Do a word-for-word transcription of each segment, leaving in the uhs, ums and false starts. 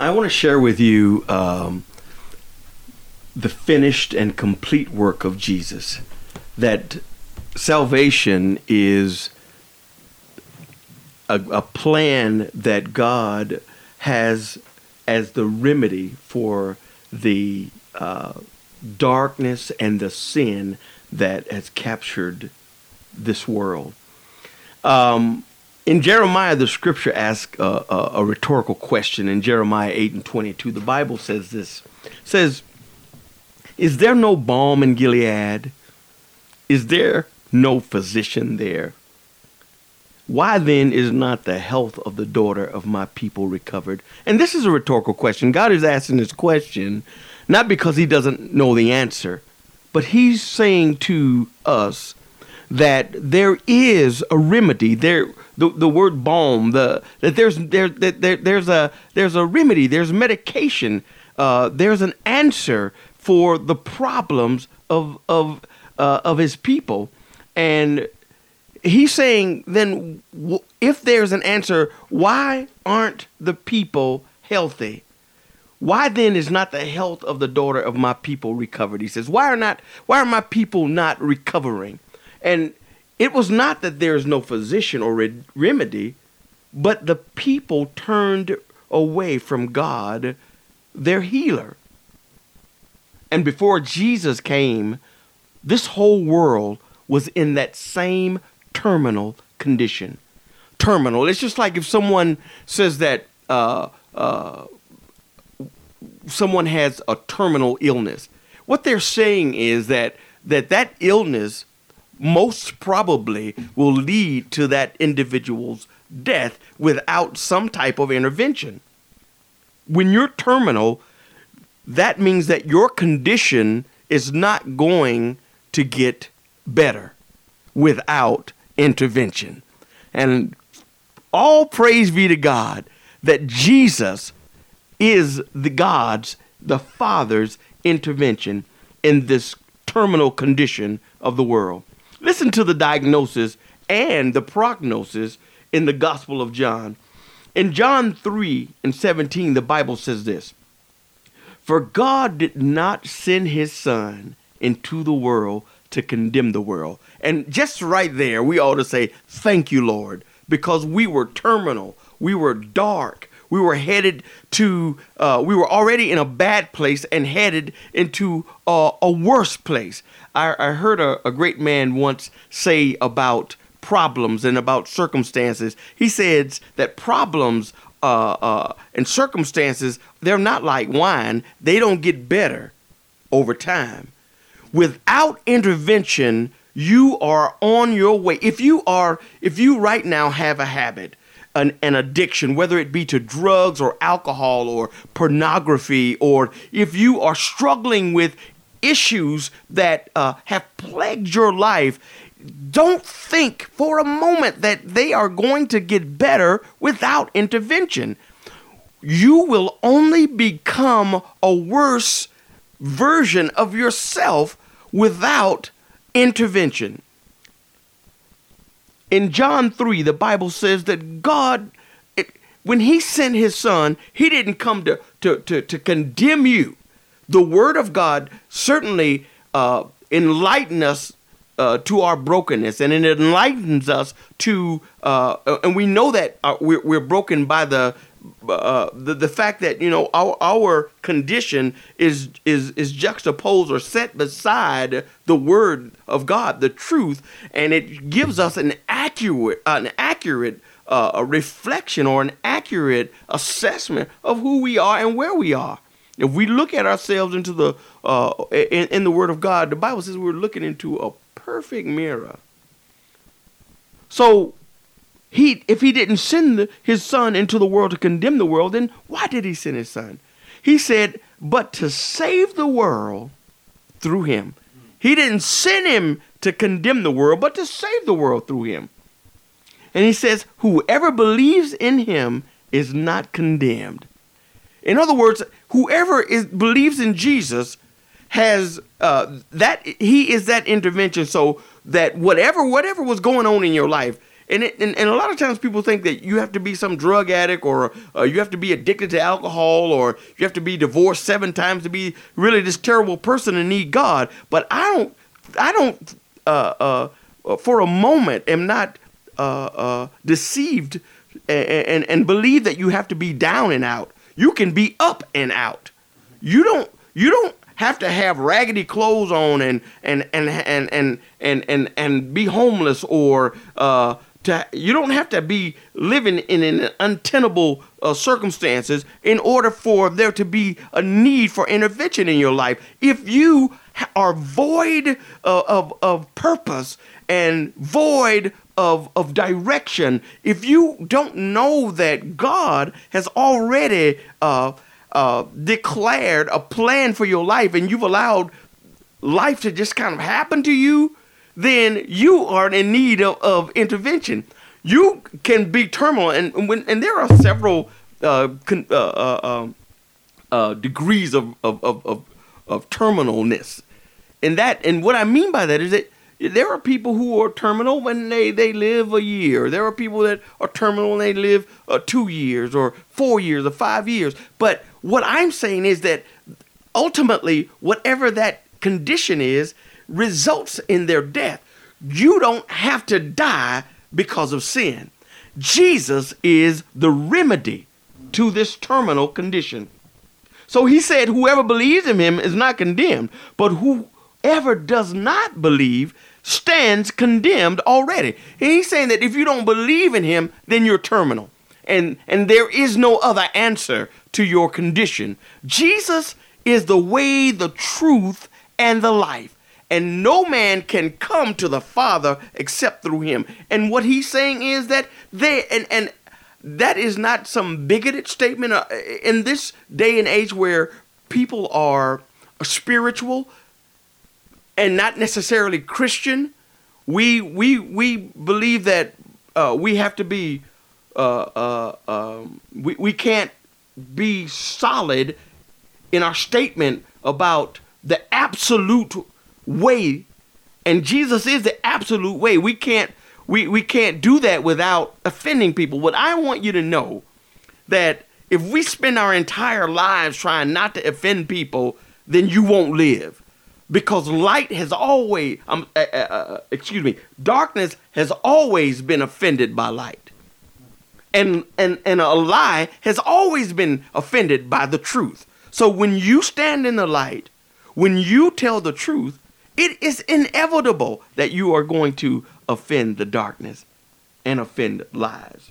I want to share with you um, the finished and complete work of Jesus. That salvation is a, a plan that God has as the remedy for the uh, darkness and the sin that has captured this world. Um, in Jeremiah, the scripture asks a, a, a rhetorical question. In Jeremiah eight and twenty-two, the Bible says this, says, "Is there no balm in Gilead? Is there no physician there? Why then is not the health of the daughter of my people recovered?" And this is a rhetorical question. God is asking this question not because he doesn't know the answer, but he's saying to us that there is a remedy. There, the, the word balm, the that there's there, that there there's a there's a remedy. There's medication. Uh, there's an answer for the problems of of uh, of his people, and he's saying, then w- if there's an answer, why aren't the people healthy? Why then is not the health of the daughter of my people recovered? He says, why are not, why are my people not recovering? And it was not that there is no physician or re- remedy, but the people turned away from God, their healer. And before Jesus came, this whole world was in that same terminal condition. Terminal. It's just like if someone says that uh, uh, someone has a terminal illness. What they're saying is that that that illness most probably will lead to that individual's death without some type of intervention. When you're terminal, that means that your condition is not going to get better without intervention. And all praise be to God that Jesus is the God's, the Father's intervention in this terminal condition of the world. Listen to the diagnosis and the prognosis in the Gospel of John. In John three and seventeen, the Bible says this, "For God did not send his Son into the world to condemn the world." And just right there, we ought to say, thank you, Lord, because we were terminal. We were dark. We were headed to, uh, we were already in a bad place and headed into uh, a worse place. I, I heard a, a great man once say about problems and about circumstances. He says that problems uh, uh, and circumstances, they're not like wine. They don't get better over time. Without intervention, you are on your way. If you are, if you right now have a habit, an, an addiction, whether it be to drugs or alcohol or pornography, or if you are struggling with issues that uh, have plagued your life, don't think for a moment that they are going to get better without intervention. You will only become a worse version of yourself without intervention. In John three, the Bible says that God, it, when he sent his Son, he didn't come to, to, to, to condemn you. The Word of God certainly uh, enlightened us uh, to our brokenness, and it enlightens us to, uh, and we know that uh, we're, we're broken by the Uh, the the fact that, you know, our our condition is is is juxtaposed or set beside the Word of God, the truth, and it gives us an accurate an accurate uh, a reflection or an accurate assessment of who we are and where we are. If we look at ourselves into the uh, in, in the Word of God, the Bible says we're looking into a perfect mirror. So, He, if he didn't send the, his Son into the world to condemn the world, then why did he send his Son? He said, but to save the world through him. He didn't send him to condemn the world, but to save the world through him. And he says, whoever believes in him is not condemned. In other words, whoever is, believes in Jesus has uh, that, he is that intervention, so that whatever, whatever was going on in your life, And, it, and and a lot of times people think that you have to be some drug addict, or uh, you have to be addicted to alcohol, or you have to be divorced seven times to be really this terrible person and need God. But I don't, I don't, uh, uh, for a moment, am not uh, uh, deceived and, and and believe that you have to be down and out. You can be up and out. You don't, you don't have to have raggedy clothes on and and and and and and and, and be homeless, or uh, to, you don't have to be living in an untenable uh, circumstances in order for there to be a need for intervention in your life. If you are void uh, of of purpose and void of of direction, if you don't know that God has already uh, uh, declared a plan for your life, and you've allowed life to just kind of happen to you, then you are in need of, of intervention. You can be terminal, and when and there are several uh, con, uh, uh, uh, degrees of of, of of of terminalness, and that and what I mean by that is that there are people who are terminal when they, they live a year. There are people that are terminal when they live uh, two years or four years or five years. But what I'm saying is that ultimately, whatever that condition is, results in their death. You don't have to die because of sin. Jesus is the remedy to this terminal condition. So he said, whoever believes in him is not condemned, but whoever does not believe stands condemned already. And he's saying that if you don't believe in him, then you're terminal. And, and there is no other answer to your condition. Jesus is the way, the truth, and the life. And no man can come to the Father except through him. And what he's saying is that they, and, and that is not some bigoted statement. Uh, in this day and age where people are spiritual and not necessarily Christian, we we we believe that uh, we have to be uh, uh, um, we we can't be solid in our statement about the absolute way, and Jesus is the absolute way. We can't we we can't do that without offending people. What I want you to know, that if we spend our entire lives trying not to offend people, then you won't live. Because light has always, um, uh, uh, uh, excuse me, darkness has always been offended by light. And, and, and a lie has always been offended by the truth. So when you stand in the light, when you tell the truth, it is inevitable that you are going to offend the darkness and offend lies.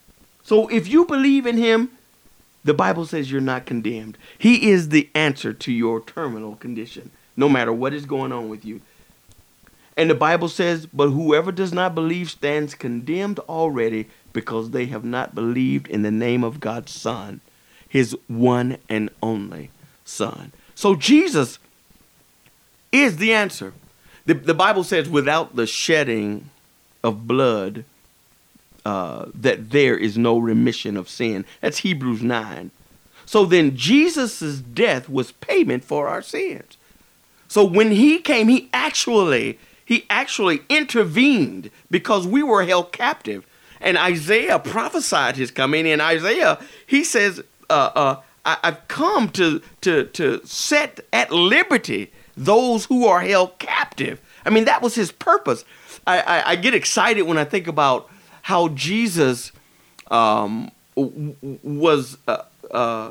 So if you believe in him, the Bible says you're not condemned. He is the answer to your terminal condition, no matter what is going on with you. And the Bible says, but whoever does not believe stands condemned already, because they have not believed in the name of God's Son, his one and only Son. So Jesus is the answer. The, the Bible says without the shedding of blood, uh, that there is no remission of sin. That's Hebrews nine. So then Jesus' death was payment for our sins. So when he came, he actually, he actually intervened because we were held captive. And Isaiah prophesied his coming. In Isaiah, he says, uh, uh, I, I've come to, to, to set at liberty those who are held captive. I mean, that was his purpose. I, I, I get excited when I think about how Jesus um, w- was uh, uh,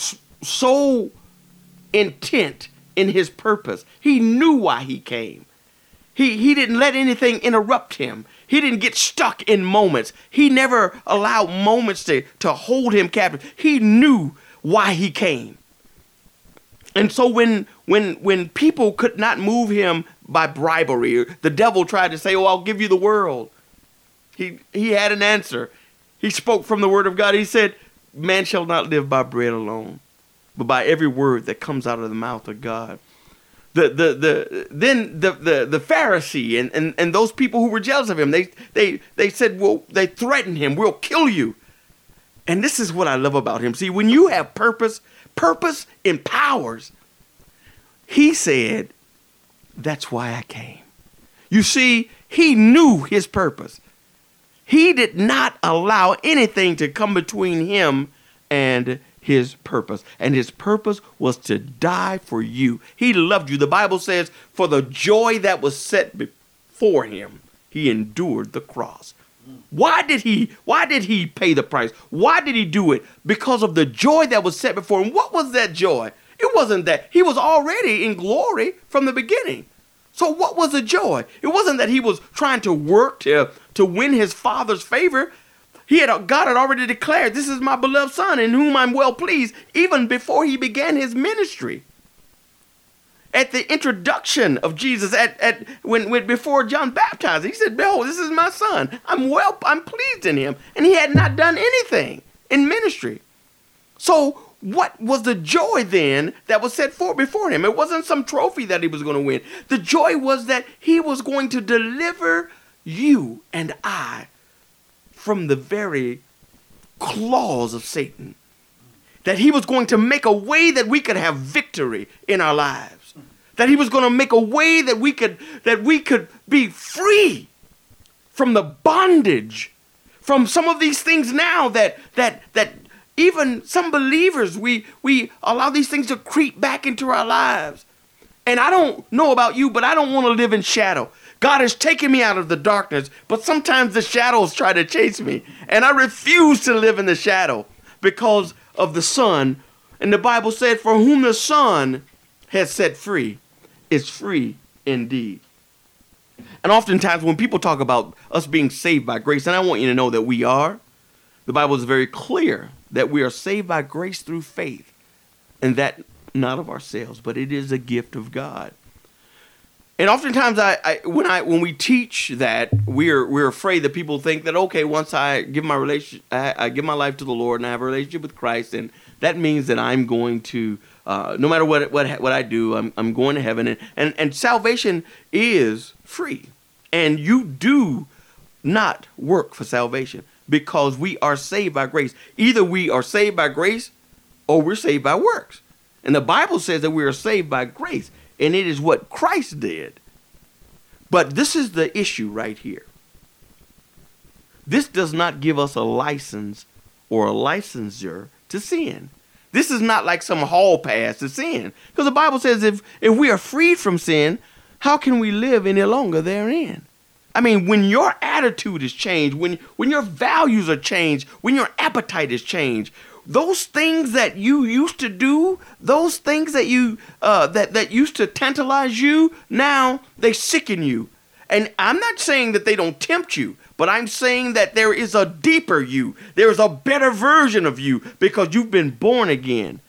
so intent in his purpose. He knew why he came. He, he didn't let anything interrupt him. He didn't get stuck in moments. He never allowed moments to, to hold him captive. He knew why he came. And so when when when people could not move him by bribery, the devil tried to say, oh, I'll give you the world. He, he had an answer. He spoke from the word of God. He said, man shall not live by bread alone, but by every word that comes out of the mouth of God. The the the then the the, the Pharisee and, and, and those people who were jealous of him, they they they said, well, they threatened him, we'll kill you. And this is what I love about him. See, when you have purpose, purpose empowers. He said, that's why I came. You see, he knew his purpose. He did not allow anything to come between him and his purpose. And his purpose was to die for you. He loved you. The Bible says, for the joy that was set before him, he endured the cross. Why did he, why did he pay the price? Why did he do it? Because of the joy that was set before him. What was that joy? It wasn't that. He was already in glory from the beginning. So what was the joy? It wasn't that he was trying to work to, to win his father's favor. He had, God had already declared, this is my beloved son in whom I'm well pleased, even before he began his ministry. At the introduction of Jesus, at, at when, when before John baptized, he said, behold, this is my son. I'm well, I'm pleased in him. And he had not done anything in ministry. So what was the joy then that was set forth before him? It wasn't some trophy that he was going to win. The joy was that he was going to deliver you and I from the very claws of Satan. That he was going to make a way that we could have victory in our lives. That he was going to make a way that we could that we could be free from the bondage, from some of these things now that that that even some believers, we we allow these things to creep back into our lives. And I don't know about you, but I don't want to live in shadow. God has taken me out of the darkness, but sometimes the shadows try to chase me. And I refuse to live in the shadow because of the Son. And the Bible said, for whom the Son has set free is free indeed. And oftentimes when people talk about us being saved by grace, and I want you to know that we are, the Bible is very clear that we are saved by grace through faith, and that not of ourselves, but it is a gift of God. And oftentimes, I, I when I when we teach that, we're we're afraid that people think that, okay, once I give my relation, I, I give my life to the Lord and I have a relationship with Christ, and that means that I'm going to, uh, no matter what what what I do, I'm I'm going to heaven, and and, and salvation is free, and you do not work for salvation because we are saved by grace. Either we are saved by grace, or we're saved by works. And the Bible says that we are saved by grace. And it is what Christ did. But this is the issue right here. This does not give us a license or a licensure to sin. This is not like some hall pass to sin. Because the Bible says if, if we are freed from sin, how can we live any longer therein? I mean, when your attitude is changed, when, when your values are changed, when your appetite is changed, those things that you used to do, those things that you uh, that that used to tantalize you, now they sicken you. And I'm not saying that they don't tempt you, but I'm saying that there is a deeper you. There is a better version of you because you've been born again.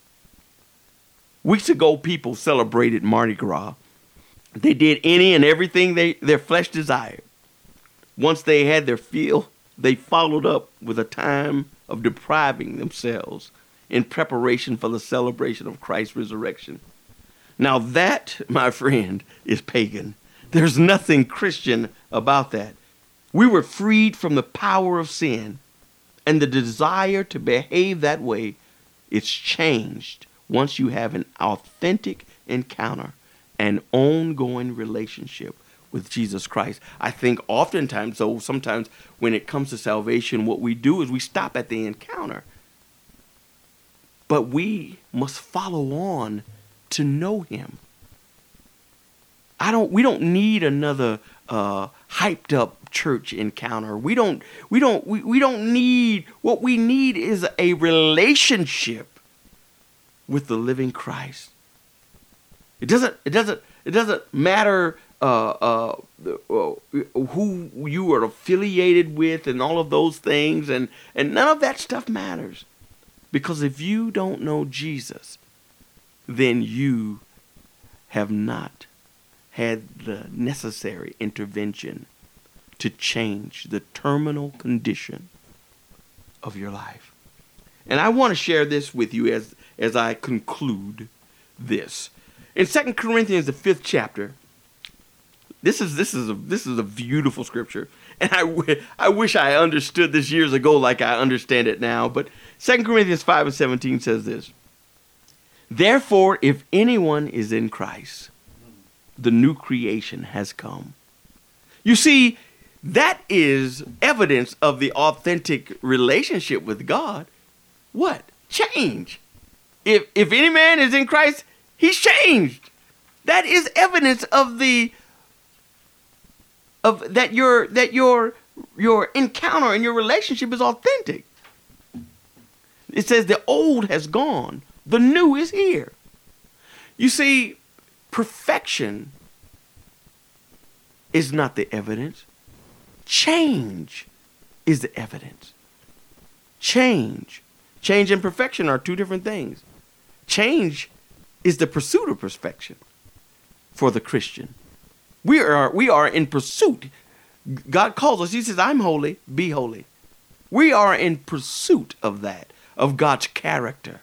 Weeks ago, people celebrated Mardi Gras. They did any and everything they their flesh desired. Once they had their fill, they followed up with a time of depriving themselves in preparation for the celebration of Christ's resurrection. Now that, my friend, is pagan. There's nothing Christian about that. We were freed from the power of sin, and the desire to behave that way is changed once you have an authentic encounter, an ongoing relationship with Jesus Christ. I think oftentimes, so sometimes when it comes to salvation, what we do is we stop at the encounter. But we must follow on to know him. I don't, we don't need another uh, hyped up church encounter. We don't, we don't, we, we don't need, what we need is a relationship with the living Christ. It doesn't, it doesn't, it doesn't matter Uh, uh, uh, who you are affiliated with and all of those things. And, and none of that stuff matters. Because if you don't know Jesus, then you have not had the necessary intervention to change the terminal condition of your life. And I want to share this with you as, as I conclude this. In Second Corinthians, the fifth chapter, This is this is a this is a beautiful scripture, and I, w- I wish I understood this years ago like I understand it now. But Second Corinthians five and seventeen says this: therefore, if anyone is in Christ, the new creation has come. You see, that is evidence of the authentic relationship with God. What? Change. If if any man is in Christ, he's changed. That is evidence of the of that your that your your encounter and your relationship is authentic. It says the old has gone, the new is here. You see, perfection is not the evidence. Change is the evidence. Change. Change and perfection are two different things. Change is the pursuit of perfection for the Christian. We are we are in pursuit. God calls us. He says, I'm holy, be holy. We are in pursuit of that, of God's character.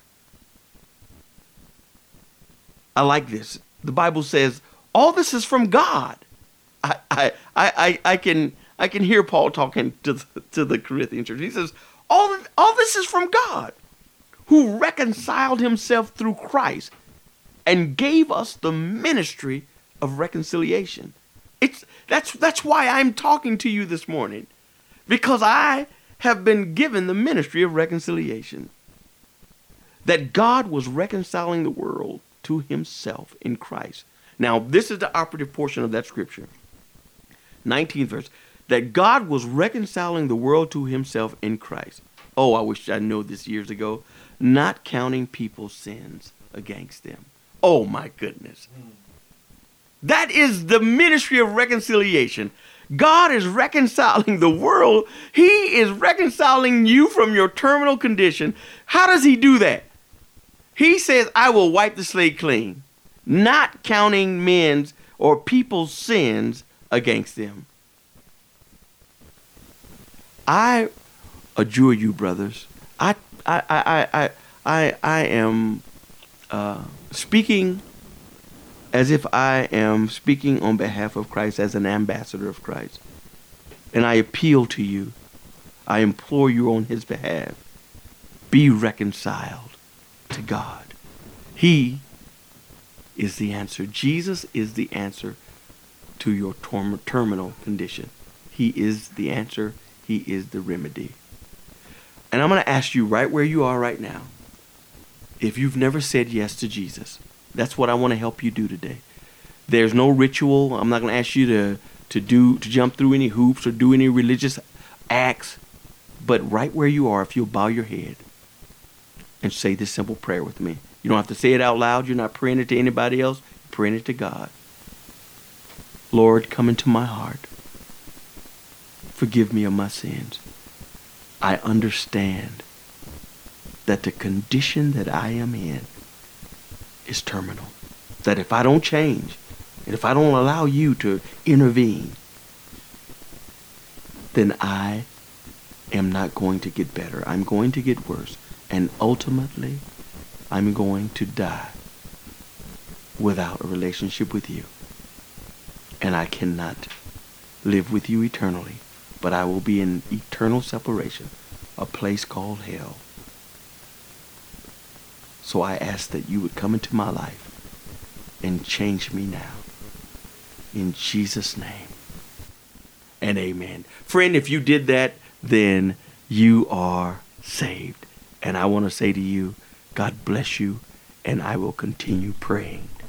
I like this. The Bible says, all this is from God. I I I, I can I can hear Paul talking to the, to the Corinthian church. He says, all, all this is from God, who reconciled himself through Christ and gave us the ministry of reconciliation. It's that's that's why I'm talking to you this morning, because I have been given the ministry of reconciliation. That God was reconciling the world to himself in Christ. Now, this is the operative portion of that scripture. nineteenth verse. That God was reconciling the world to himself in Christ. Oh, I wish I knew this years ago. Not counting people's sins against them. Oh, my goodness. That is the ministry of reconciliation. God is reconciling the world. He is reconciling you from your terminal condition. How does he do that? He says, I will wipe the slate clean, not counting men's or people's sins against them. I adjure you, brothers. I I I I I, I am uh, speaking as if I am speaking on behalf of Christ as an ambassador of Christ. And I appeal to you. I implore you on his behalf. Be reconciled to God. He is the answer. Jesus is the answer to your term- terminal condition. He is the answer. He is the remedy. And I'm going to ask you right where you are right now, if you've never said yes to Jesus. That's what I want to help you do today. There's no ritual. I'm not going to ask you to, to do to jump through any hoops or do any religious acts. But right where you are, if you'll bow your head and say this simple prayer with me. You don't have to say it out loud. You're not praying it to anybody else. You're praying it to God. Lord, come into my heart. Forgive me of my sins. I understand that the condition that I am in is terminal. That if I don't change, and if I don't allow you to intervene, then I am not going to get better. I'm going to get worse. And ultimately, I'm going to die without a relationship with you. And I cannot live with you eternally, but I will be in eternal separation, a place called hell. So I ask that you would come into my life and change me now. In Jesus' name. And amen. Friend, if you did that, then you are saved. And I want to say to you, God bless you, and I will continue praying.